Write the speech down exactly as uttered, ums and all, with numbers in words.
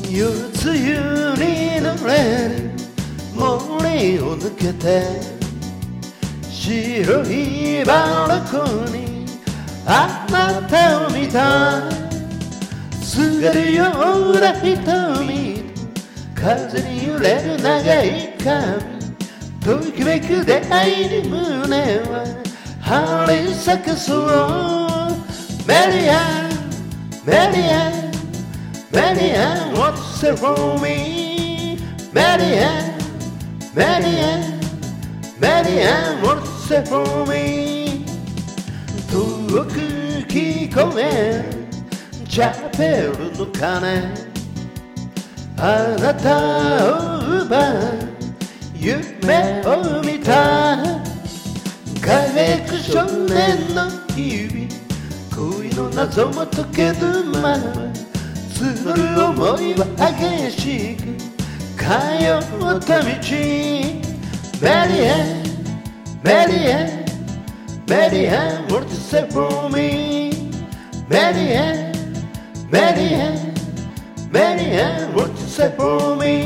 夜露に濡れる森を抜けて白いバラコにあなたを見た。すがるような瞳と風に揺れる長い髪、ときめく出会いに胸は張り裂けそう。メリアンメリアンメリアン What you say for me メリアンメリアンメリアン What you say for me 遠く聞こえるチャペルの鐘、あなたを奪う夢を見た。輝く少年の日々、恋の謎も解けるまま募る想いは激しく通った道。メリアンメリアンメリアン What you say for me メリアンメリアンメリアン What you say for me